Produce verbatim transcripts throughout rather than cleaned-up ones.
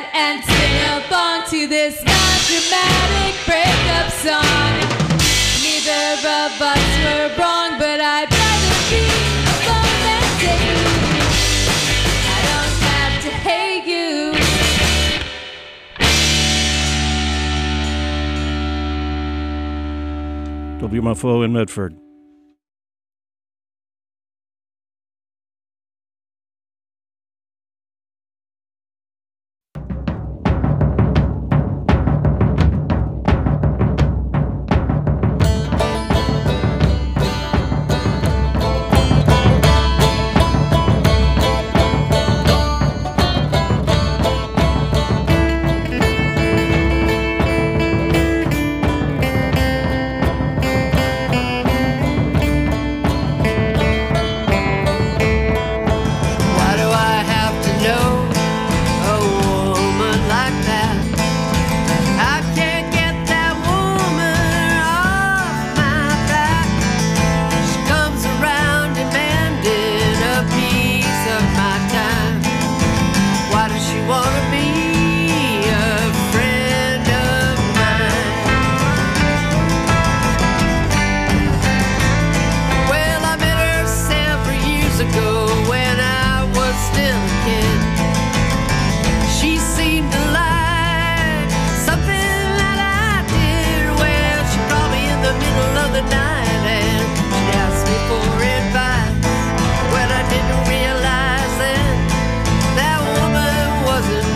bed and sing along to this non-dramatic breakup song. Neither of us were wrong, but I'd rather be alone than date. I don't have to hate you. W M F O in Medford. Wasn't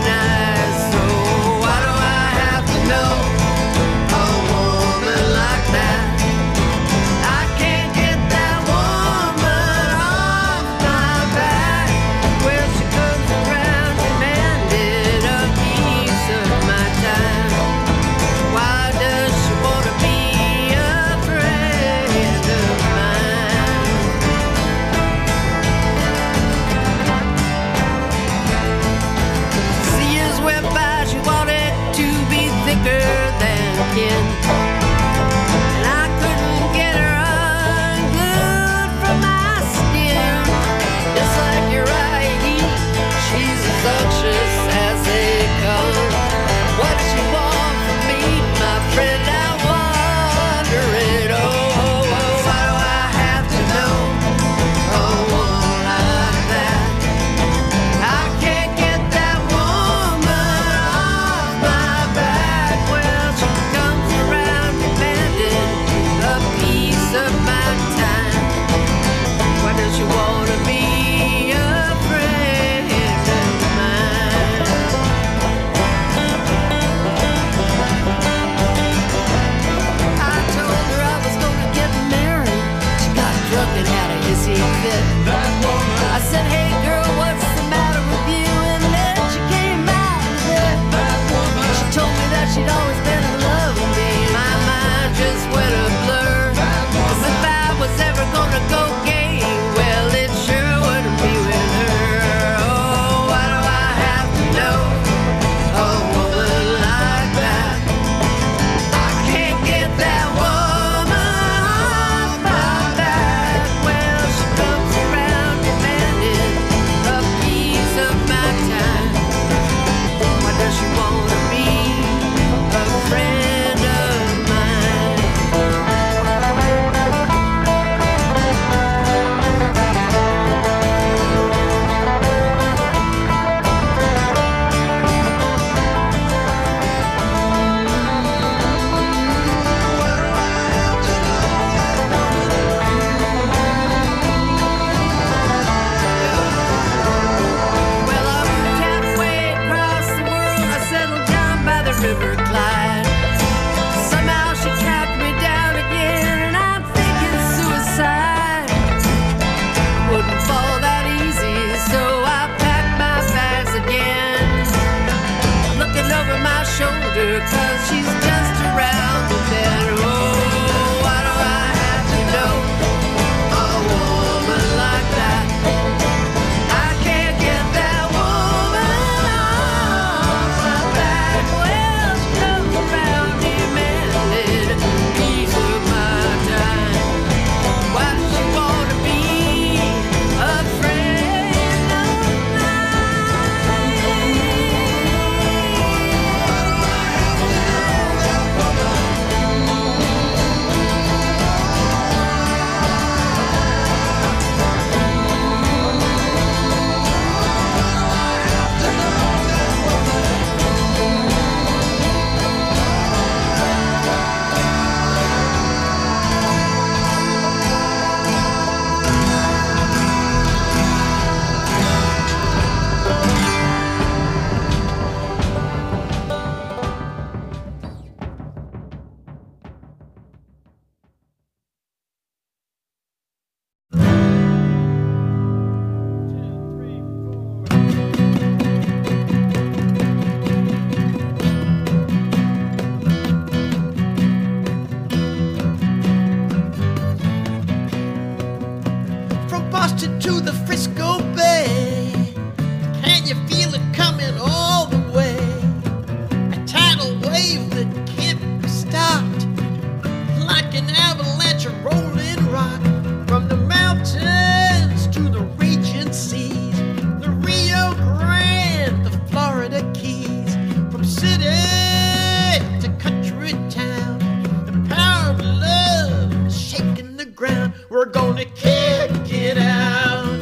you feel it coming all the way. A tidal wave that can't be stopped, like an avalanche of rolling rock. From the mountains to the raging seas, the Rio Grande, the Florida Keys. From city to country town, the power of love is shaking the ground. We're gonna kick it out,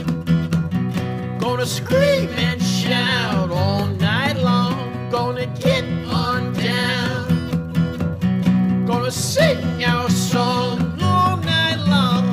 gonna scream and shout all night long, gonna get on down, gonna sing our song all night long.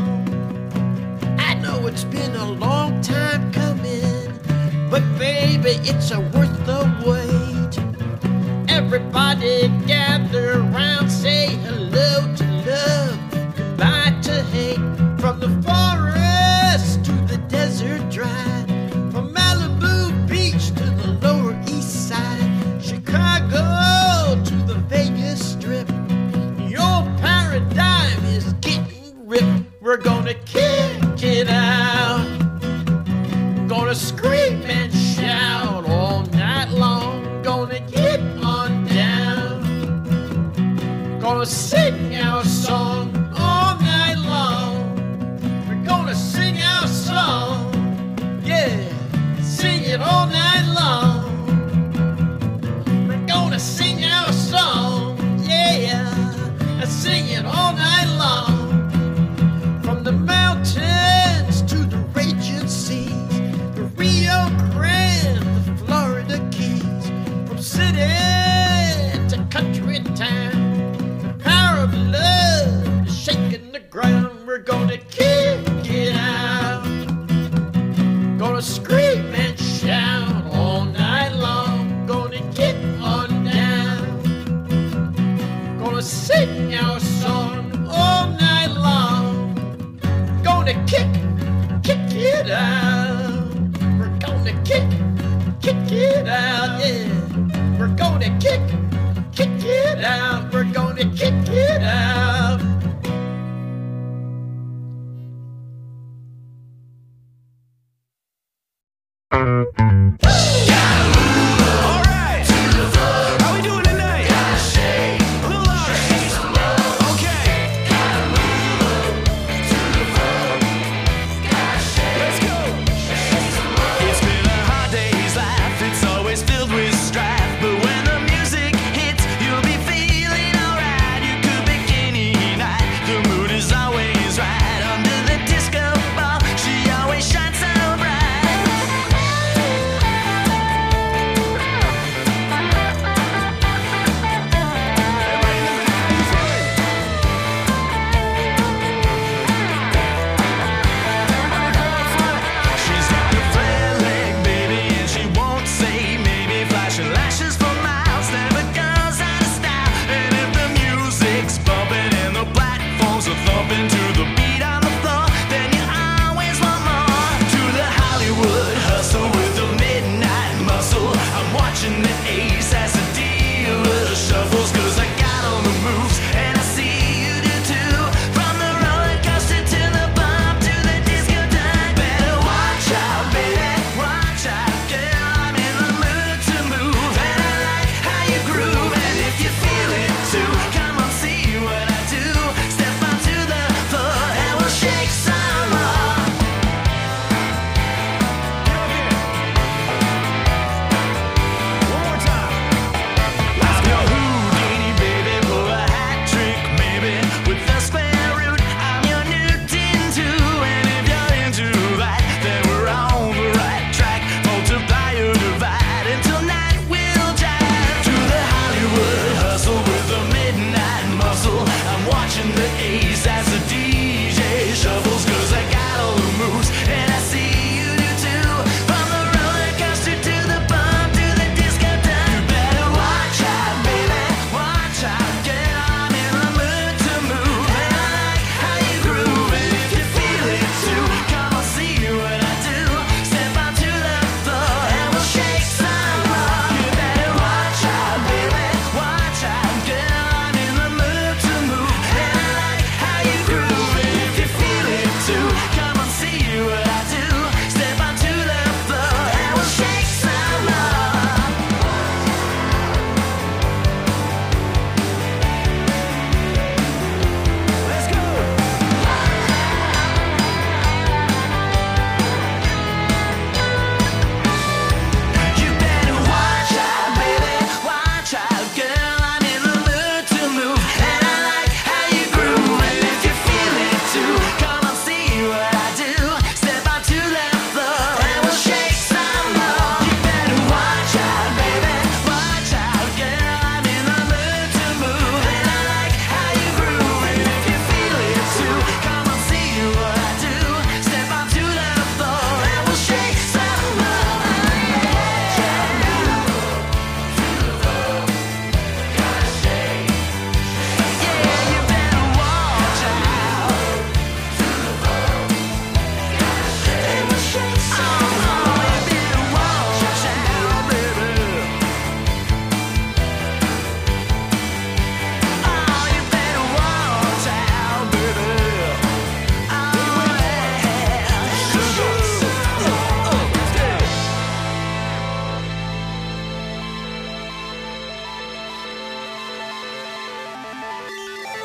I know it's been a long time coming, but baby, it's a worth the wait. Everybody gather around, say hello to love, goodbye to hate. From the forest to the desert dry, from Malibu Beach to the Lower East Side, Chicago to the Vegas Strip, your paradigm is getting ripped. We're gonna kick it out, gonna scream and shout all night long, gonna get on down, gonna sing our song all night long. We're gonna sing our song, yeah, sing it all night long. We're gonna sing our song, yeah, sing it all night long. From the mountains to the raging seas, the Rio Grande, the Florida Keys. From city to country town, the power of love is shaking the ground. We're gonna kick it out, gonna scream and shout all night long, gonna get on down, gonna sing our song all night long, gonna kick, kick it out. We're gonna kick, kick it out, yeah. We're gonna kick, kick it out. We're gonna kick it out. Alright, how we doing tonight? A little louder. Okay. Let's go. It's been a hard day's life, it's always filled with strife, but when the music hits, you'll be feeling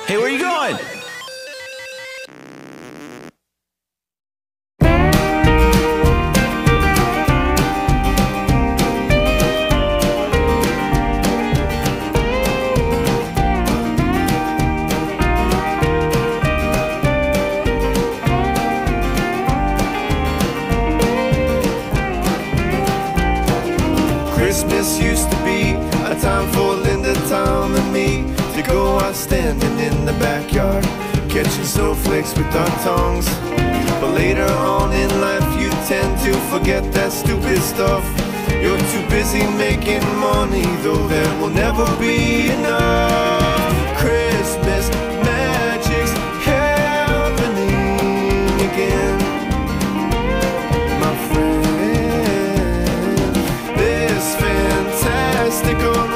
Hey, where are you going? Christmas used to be a time for Linda, Tom, and me to go out standing in the backyard, catching snowflakes with our tongues. But later on in life you tend to forget that stupid stuff. You're too busy making money, though there will never be enough. Christmas magic's happening again, my friend. This fantastic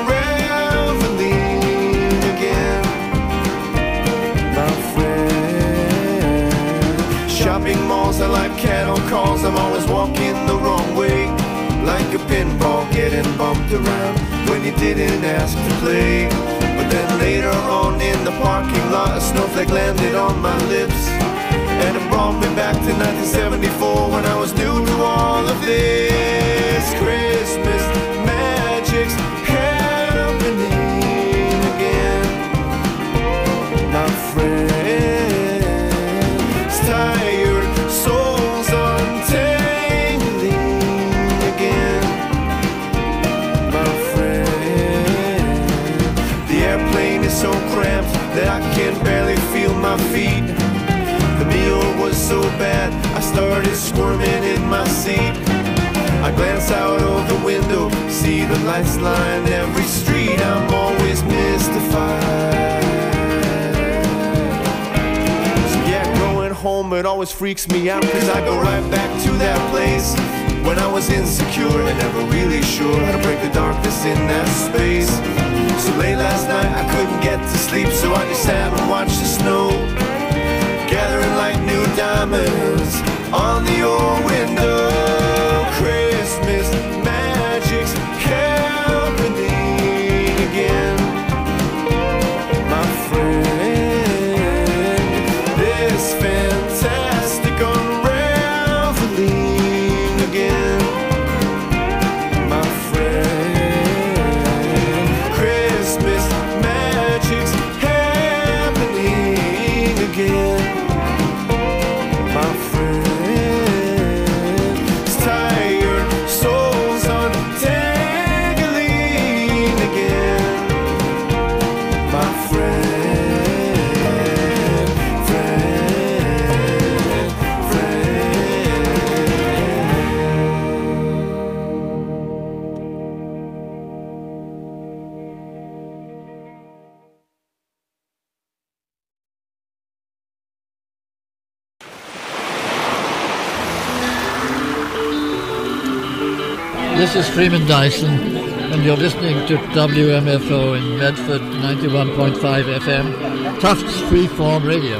unraveling again, my friend. Shopping malls are like cattle calls. I'm always walking the wrong way, like a pinball getting bumped around when you didn't ask to play. But then later on in the parking lot, a snowflake landed on my lips, and it brought me back to nineteen seventy-four when I was new to all of this. Christmas magic's happening again, my friends. Tired souls untangling again, my friend. The airplane is so cramped that I can barely feel my feet. The meal was so bad I started squirming in my seat. I glance out of the window, see the lights line every street. I'm always mystified. So yeah, going home, it always freaks me out, cause I go right back to that place when I was insecure and never really sure how to break the darkness in that space. So late last night I couldn't get to sleep, so I just sat and watched the snow gathering like new diamonds on the old window. Christmas magic's happening again, my friend. This fantastic unraveling again, my friend. Christmas magic's happening again, my friend. Tired souls untangling again, my friend, friend, This is Freeman Dyson, and you're listening to W M F O in Medford, ninety-one point five F M, Tufts Freeform Radio.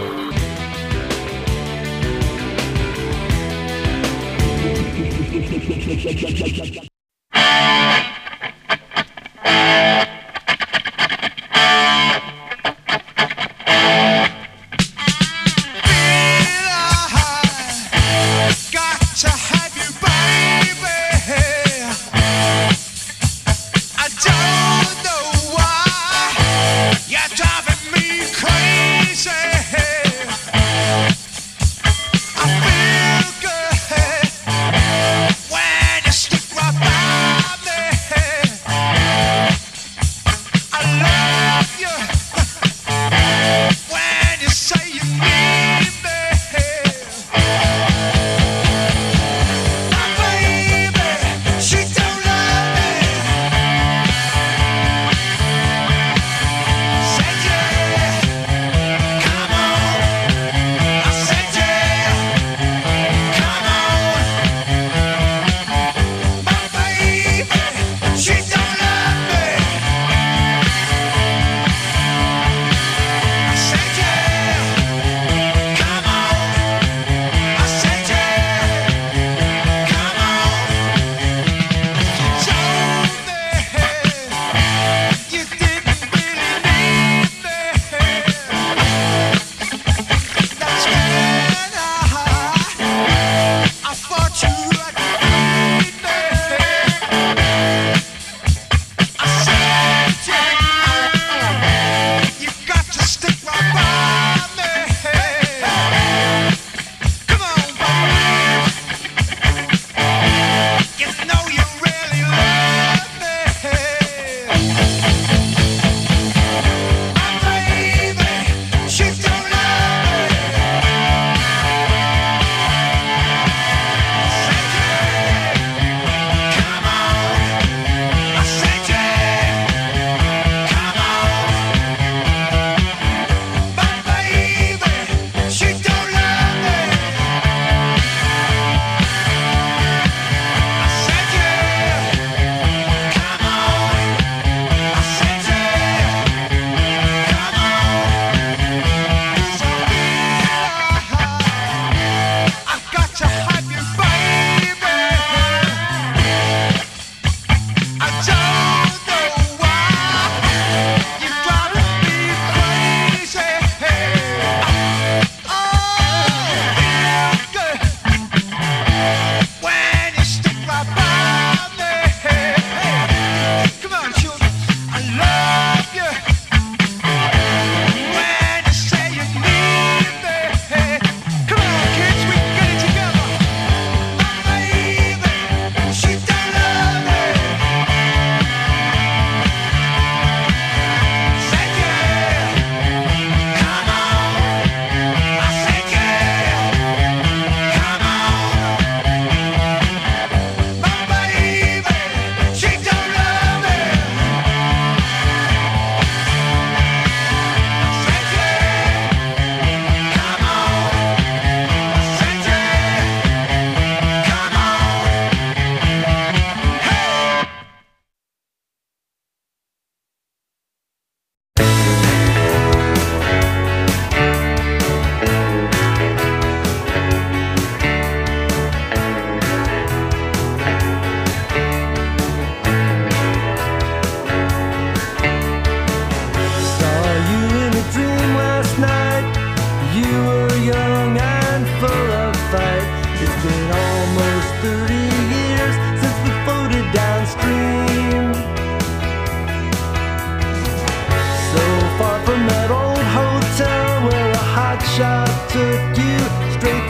When you stick right by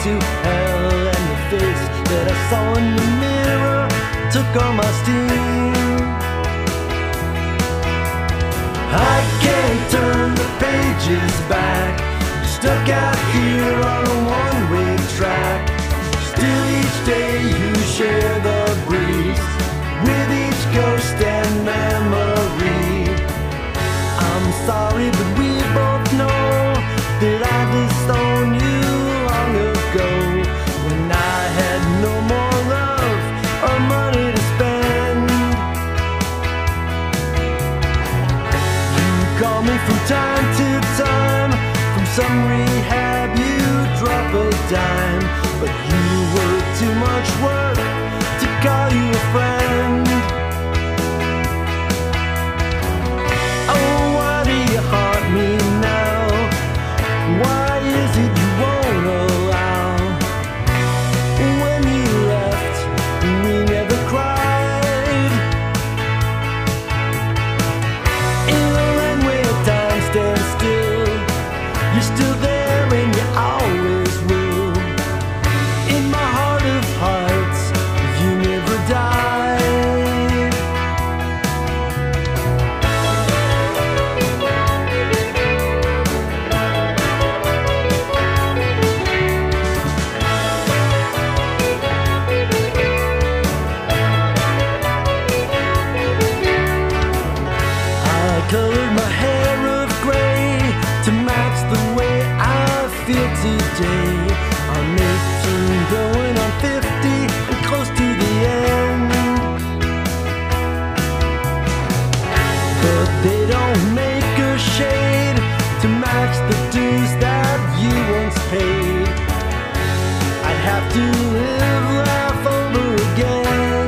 to hell, and the face that I saw in the mirror took all my steam. I can't turn the pages back, stuck out here on a one-way track. Still each day you share the breeze with each ghost and memory. I'm sorry, but we both know that I disowned you long ago, when I had no more love or money to spend. You call me from time to time, from some rehab you drop a dime, but you were too much work to call you a friend. Oh, why do you haunt me now? Why is it you won't allow? When you left, we never cried. In a land where time stands still, you're still there and you always will. In my heart of hearts, you never died. I colored my hair of gray to match the way I feel today. I'm eighteen, going on fifty, and close to the end. But they don't make a shade to match the dues that you once paid. I'd have to live life over again.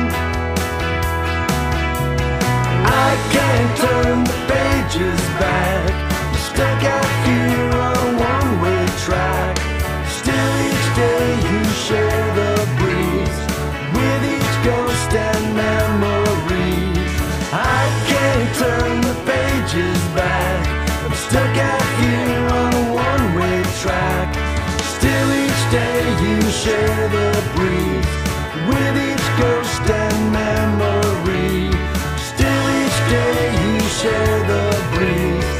I can't turn the pages back, stuck out here on a one-way track. Still each day you share the breeze with each ghost and memory. I can't turn the pages back, I'm stuck out here on a one-way track. Still each day you share the breeze with each ghost and memory. Still each day you share the breeze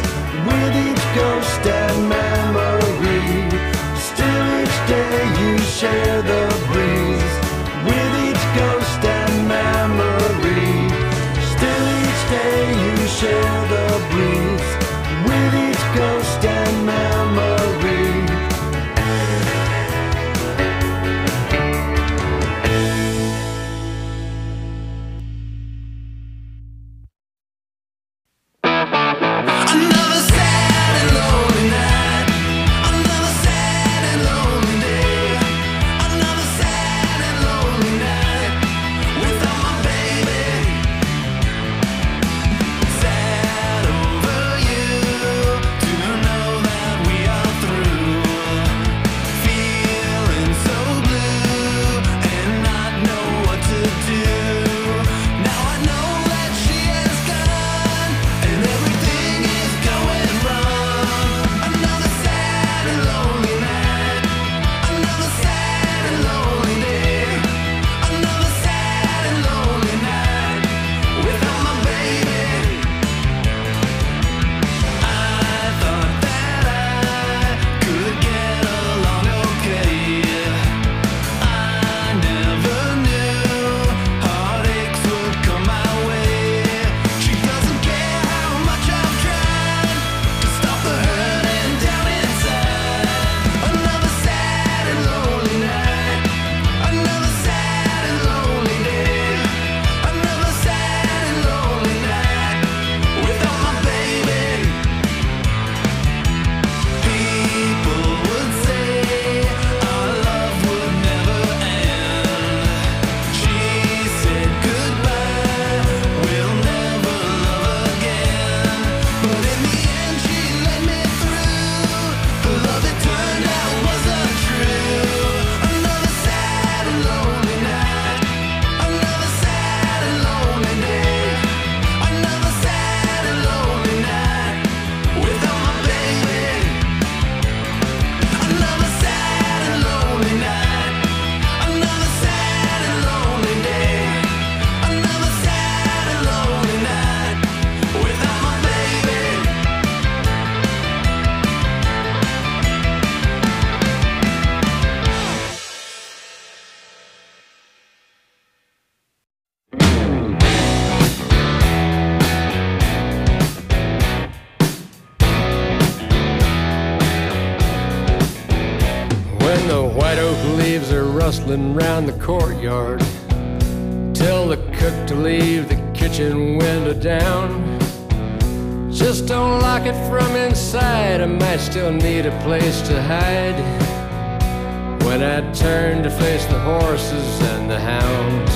rustling round the courtyard. Tell the cook to leave the kitchen window down. Just don't lock it from inside, I might still need a place to hide. When I turn to face the horses and the hounds,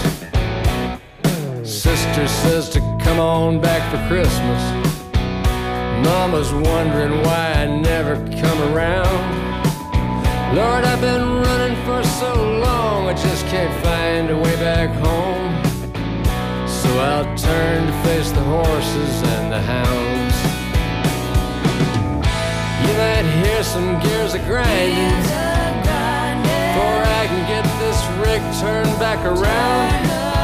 sister says to come on back for Christmas. Mama's wondering why I never come around. Lord, I've been running for so long, I just can't find a way back home. So I'll turn to face the horses and the hounds. You might hear some gears a-grinding before I can get this rig turned back around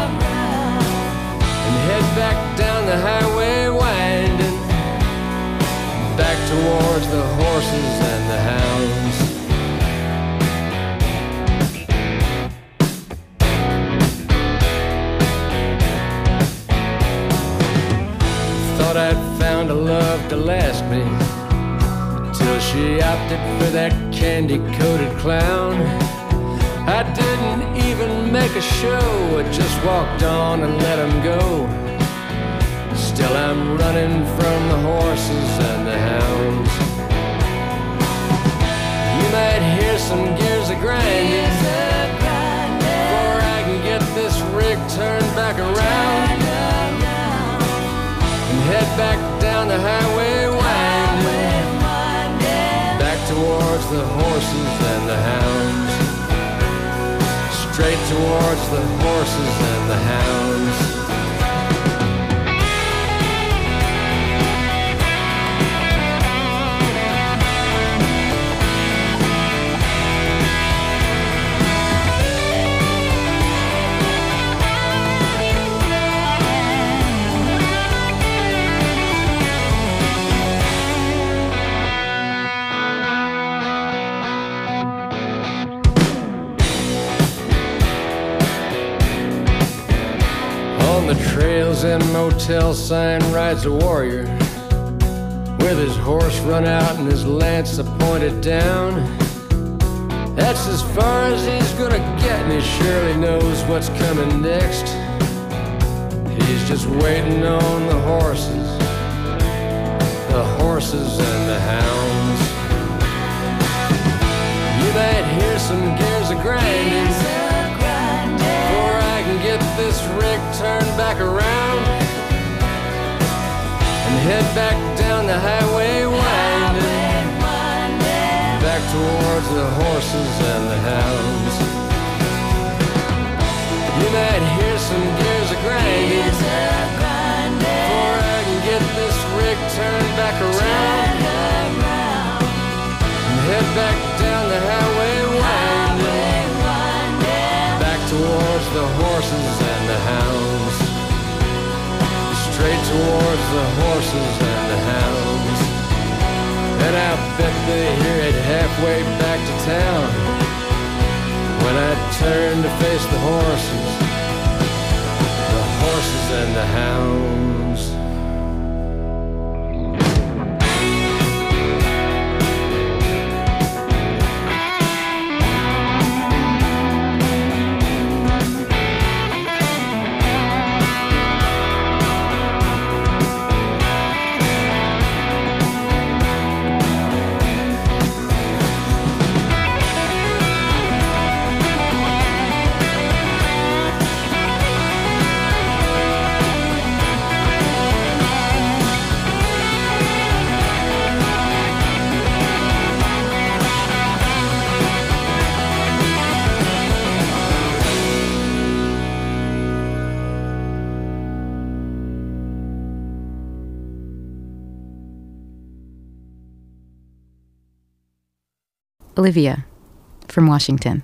and head back down the highway winding, back towards the horses and the hounds. Thought I'd found a love to last me, till she opted for that candy-coated clown. I didn't even make a show, I just walked on and let him go. Still I'm running from the horses and the hounds. You might hear some gears a-grinding before I can get this rig turned back around and head back down the highway winding, back towards the horses and the hounds. Straight towards the horses and the hounds. On the trails and motel sign rides a warrior with his horse run out and his lance pointed down. That's as far as he's gonna get, and he surely knows what's coming next. He's just waiting on the horses, the horses and the hounds. You might hear some gears a-grinding before I can get this rig turned back around and head back down the highway winding, back towards the horses and the hounds. You might hear some gears a-grinding before I can get this rig turned back around and head back down the highway winding, back towards the horses and the hounds. Straight towards the horses and the hounds. And I bet they hear it halfway back to town when I turn to face the horses, the horses and the hounds. Olivia from Washington.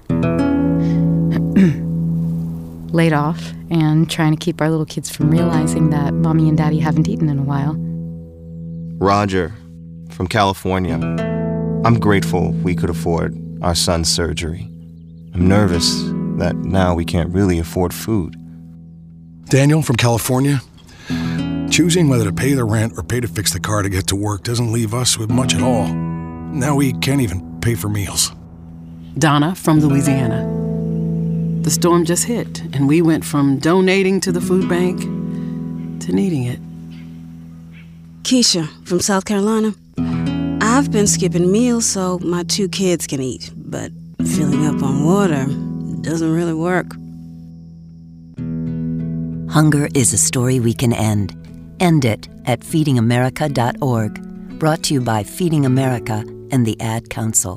Laid off and trying to keep our little kids from realizing that mommy and daddy haven't eaten in a while. Roger from California. I'm grateful we could afford our son's surgery. I'm nervous that now we can't really afford food. Daniel from California. Choosing whether to pay the rent or pay to fix the car to get to work doesn't leave us with much at all. Now we can't even pay for meals. Donna from Louisiana. the storm just hit, and we went from donating to the food bank to needing it. Keisha from South Carolina. I've been skipping meals so my two kids can eat, but filling up on water doesn't really work. Hunger is a story we can end. End it at feeding america dot org. Brought to you by Feeding America and the Ad Council.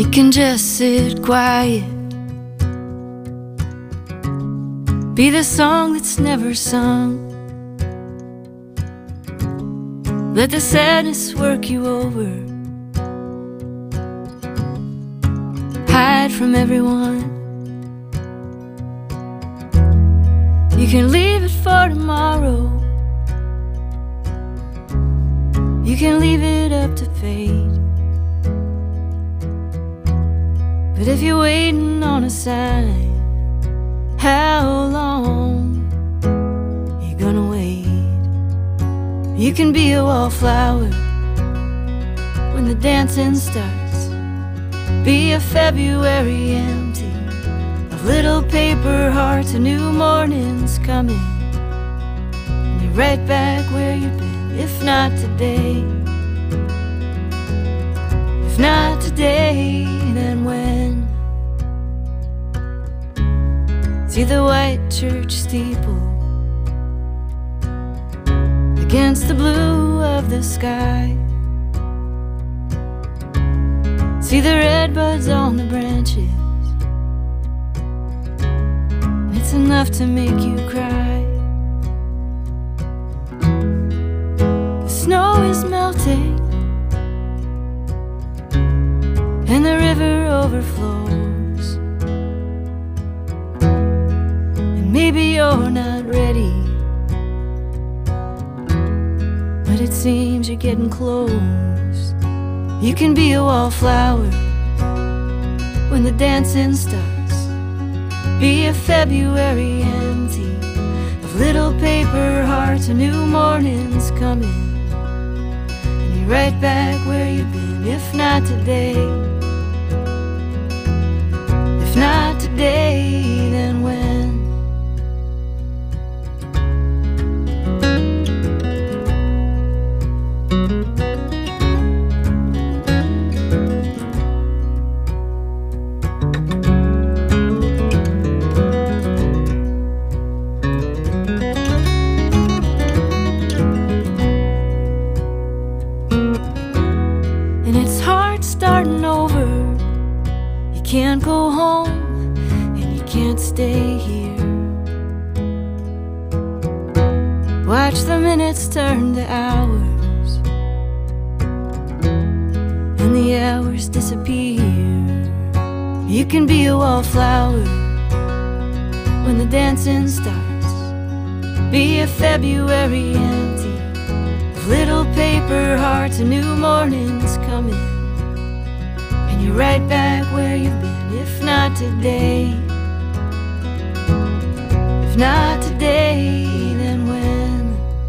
You can just sit quiet, be the song that's never sung. Let the sadness work you over, hide from everyone. You can leave it for tomorrow, you can leave it up to fate. But if you're waiting on a sign, how long you gonna wait? You can be a wallflower when the dancing starts, be a February empty of little paper hearts. A new morning's coming, and you're right back where you've been. If not today, if not today, then when? See the white church steeple against the blue of the sky. See the red buds on the branches, it's enough to make you cry. The snow is melting and the river overflows, and maybe you're not ready, but it seems you're getting close. You can be a wallflower when the dancing starts, be a February empty of little paper hearts. A new morning's coming, and you're right back where you've been. If not today, if not today, then when? Can't go home and you can't stay here. Watch the minutes turn to hours and the hours disappear. You can be a wallflower when the dancing starts, be a February empty of little paper hearts. A new morning's coming, you're right back where you've been. If not today, if not today, then when?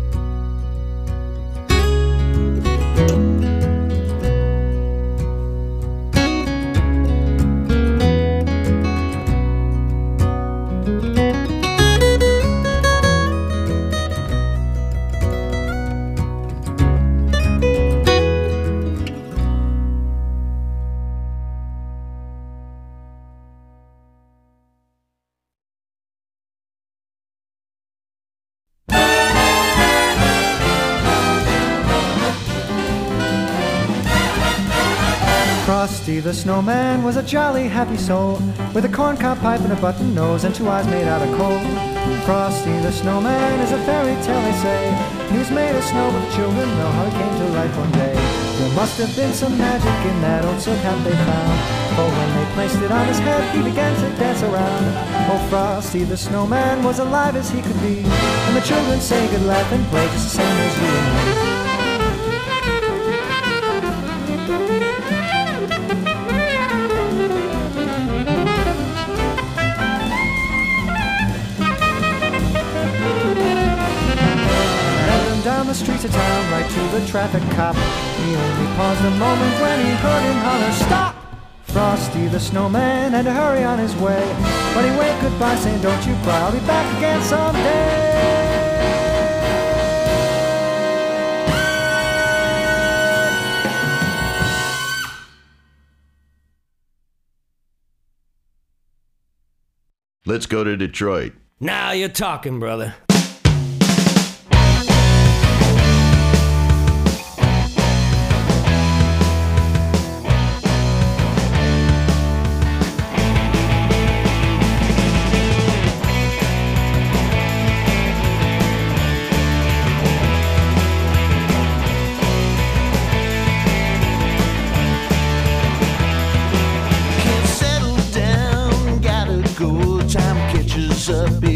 Frosty the snowman was a jolly happy soul, with a corncob pipe and a button nose and two eyes made out of coal. Frosty the snowman is a fairy tale, they say. He was made of snow, but the children know how he came to life one day. There must have been some magic in that old silk hat they found, for when they placed it on his head, he began to dance around. Oh, Frosty the snowman was alive as he could be, and the children say good laugh and play just the same as you and me. Down the streets of town, right to the traffic cop. He only paused a moment when he heard him holler, "Stop!" Frosty the snowman had to hurry on his way, but he waved goodbye saying, "Don't you cry, I'll be back again someday." Let's go to Detroit. Now you're talking, brother.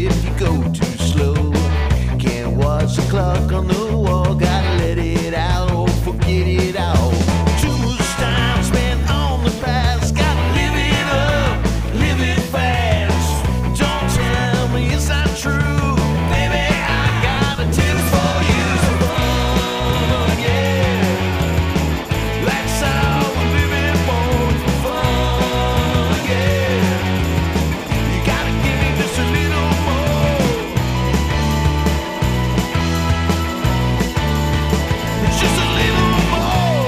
if you go too slow. Can't watch the clock on the wall, gotta let it out or forget it all. Too much time spent on the past, gotta live it up, live it fast. Don't tell me it's not true, baby, I got a tip for you. Fun, yeah, that's how we live it for fun, yeah. You gotta give me just a little more, just a little more.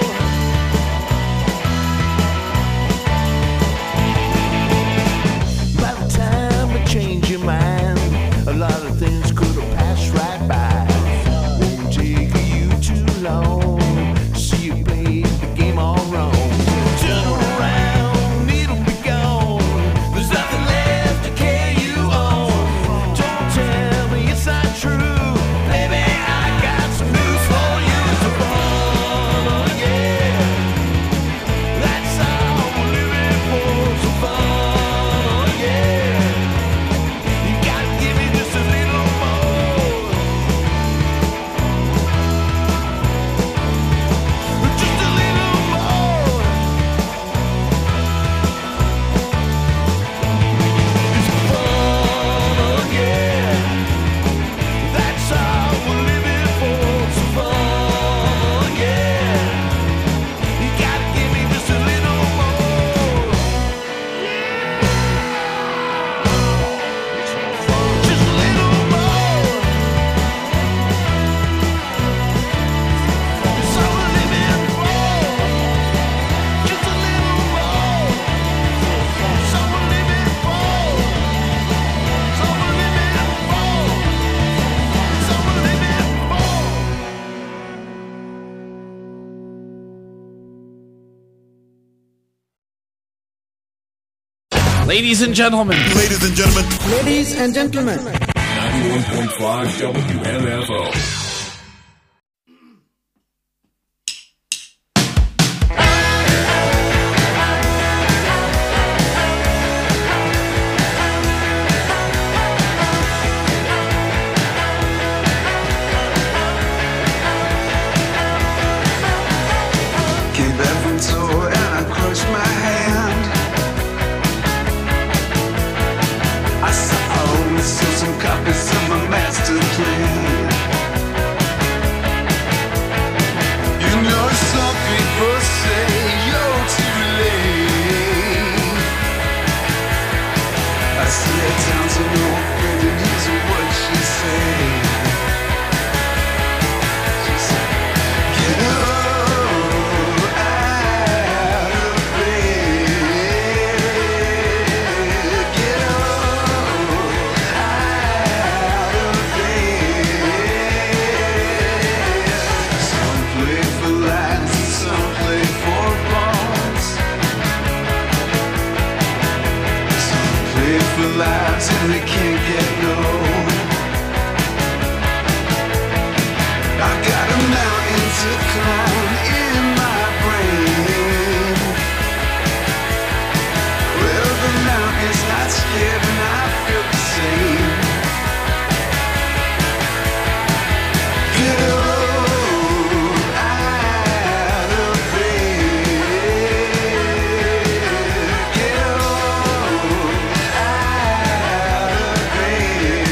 By the time I change your mind, a lot of things could have passed right by. Won't take you too long to see you play the game all wrong. Turn around, it'll be gone. There's nothing left to carry you on. Don't tell me it's not true, baby, I got some news for you. It's a fun, yeah, that's how we're living for. So fun, yeah, you gotta give me just a little more, just a little more. It's fun, yeah, that's how we're living for. So fun, yeah, you gotta give me just a little more, just a little more. It's all we're living for, just a little more. It's all we're living for, it's all we're living for, it's all we're living for. Ladies and gentlemen. Ladies and gentlemen. Ladies and gentlemen. ninety-one point five W M F O. Came back from tour and I crushed my hand. I saw, saw some copies of my master plan. You know some people say you're too late. I see a town to no friend and here's what she said. She said, get up out of bed. Get up out of bed. Some play for lies and some play for bones. Some play for lives and they can't get no. I got a mountain to climb in my brain. Well, the mountain's not scared and I feel the same. Get up out of bed. Get up out of bed.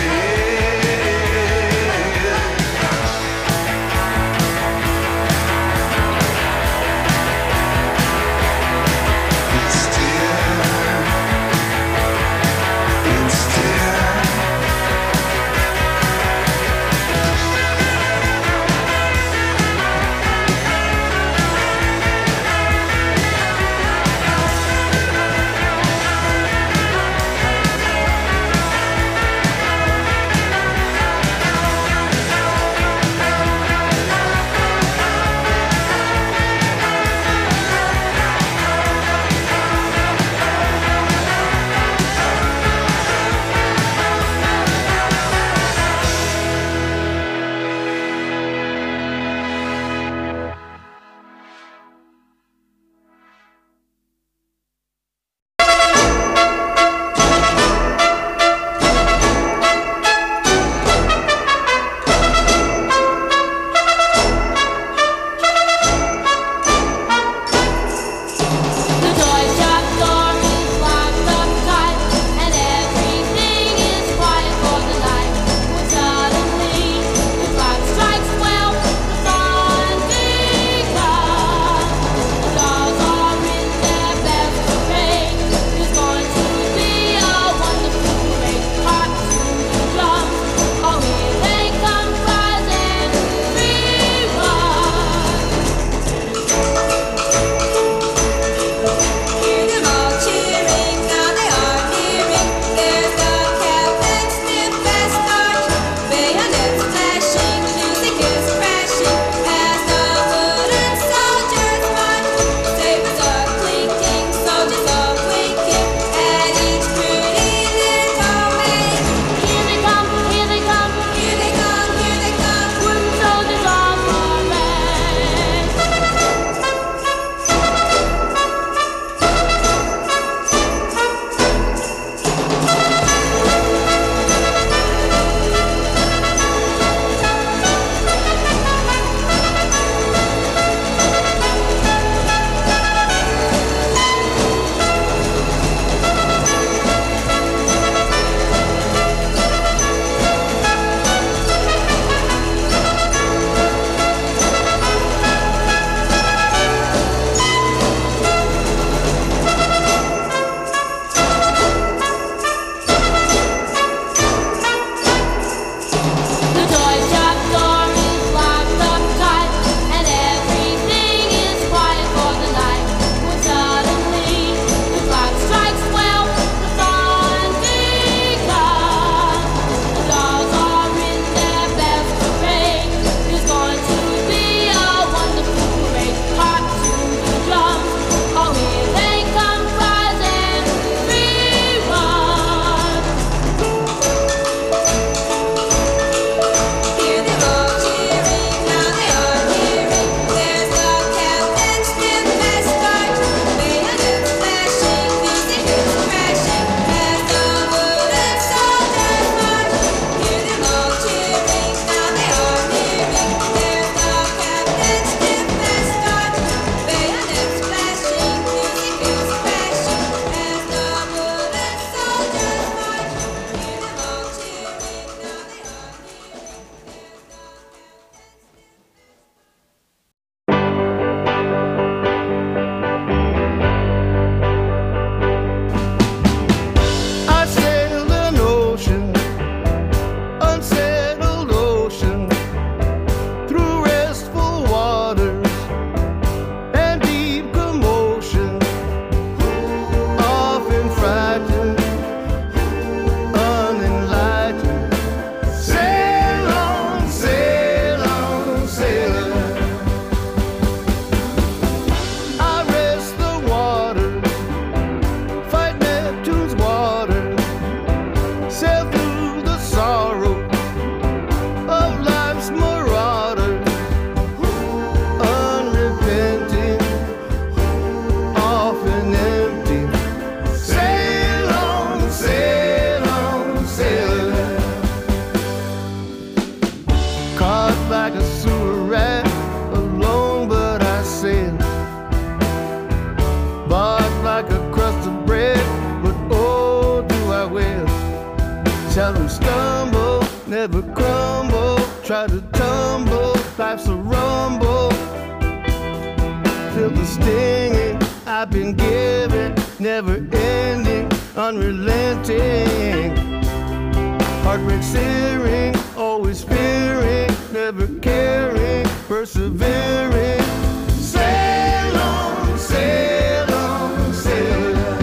Tell them stumble, never crumble. Try to tumble, life's a rumble. Feel the stinging I've been given, never ending, unrelenting. Heartbreak searing, always fearing, never caring, persevering. Sail on, sail on, sail on.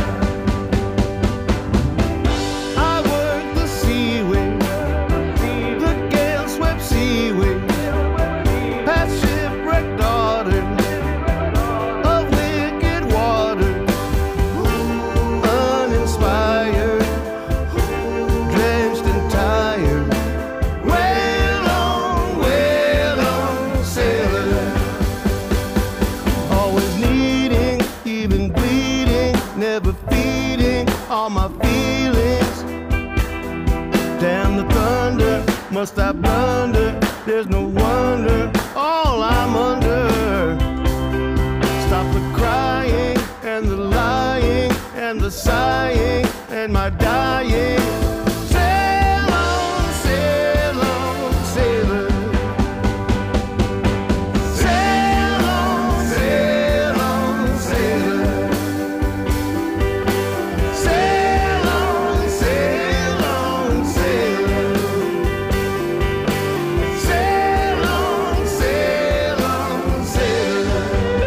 I work the seaway, the gale swept seaway, past shipwrecked daughters of wicked water, uninspired, drenched and tired. Wail on, wail on, sailor. Always needing, even bleeding, never feeding all my feelings. Damn the thunder, must I blunder? There's no wonder, all I'm under. Stop the crying and the lying and the sighing and my dying. Sail on, sail on, sailor. Sail on, sail on, sailor. Sail on, sail on, sailor. Sail on, sail on, sailor.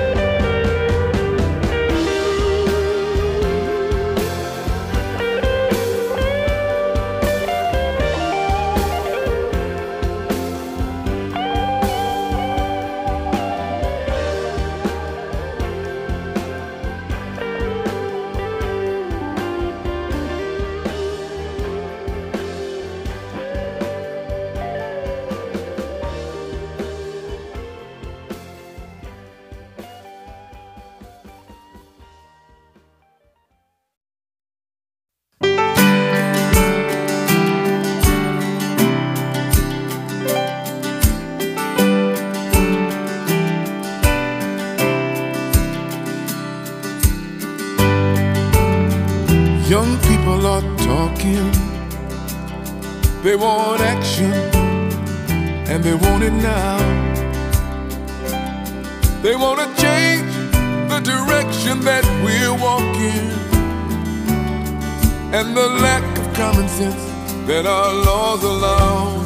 Young people are talking, they want action, and they want it now. They want to change the direction that we're walking, and the lack of common sense that our laws allow.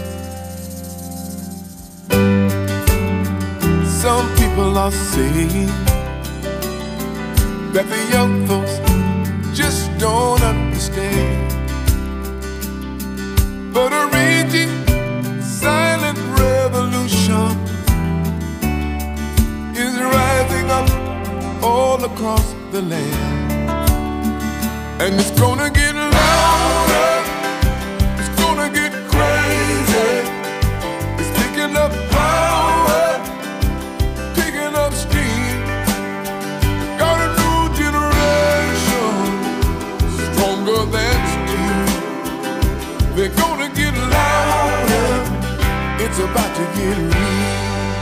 Some people are saying that the young folks just don't understand, but a raging silent revolution is rising up all across the land, and it's gonna get louder, it's gonna get crazy, it's picking up power, picking up steam. Got a new generation stronger than steel. They're gonna get louder, it's about to get real.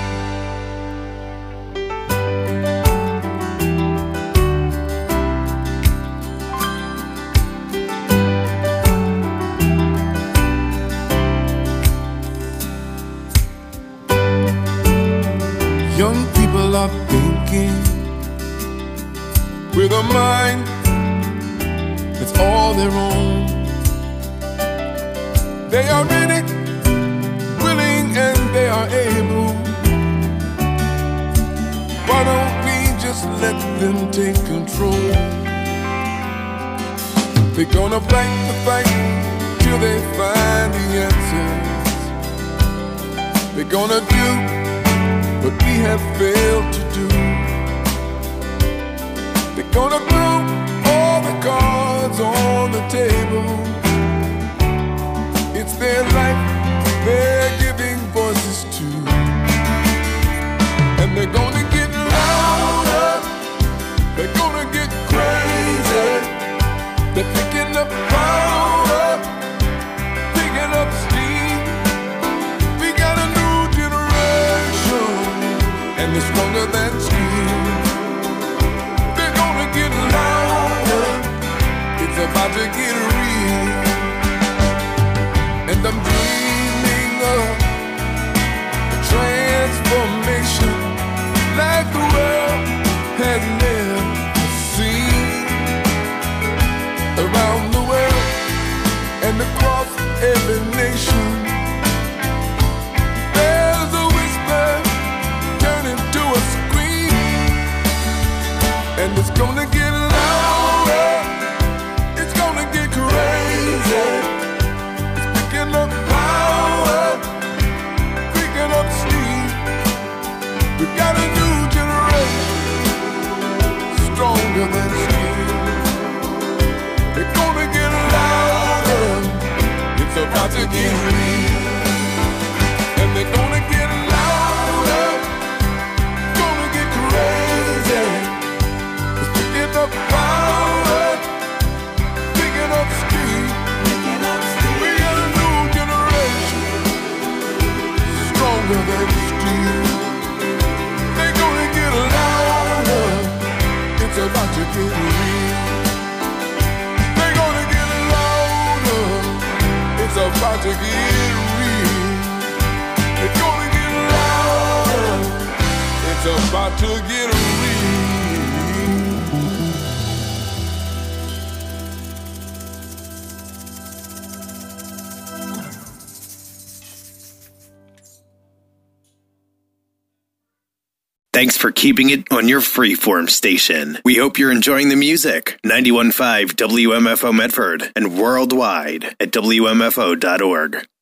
Young people are thinking with a mind that's all their own. They are ready, willing, and they are able. Why don't we just let them take control? They're gonna fight the fight till they find the answers. They're gonna do what we have failed to do. They're gonna throw all the cards on the table. It's their life they're giving voices to, and they're gonna get louder, they're gonna get crazy. They're picking up power, picking up steam. We got a new generation, and it's stronger than steel. They're gonna get louder, it's about to get real. like I'm dreaming of a transformation like the world has never seen. Around the world and across every nation, there's a whisper turning to a scream, and it's gonna get louder, it's gonna get crazy. It's picking up power, picking up steam. We got a new generation, stronger than steel. It's gonna get louder, it's about to get real. And they're gonna get louder, gonna get crazy. It's picking up power, picking up speed. We got a new generation, stronger than steel. They're gonna get louder, it's about to get real. They're gonna get louder, it's about to get real. It's gonna get louder, it's about to get real. Thanks for keeping it on your freeform station. We hope you're enjoying the music. ninety-one point five W M F O Medford and worldwide at W M F O dot org.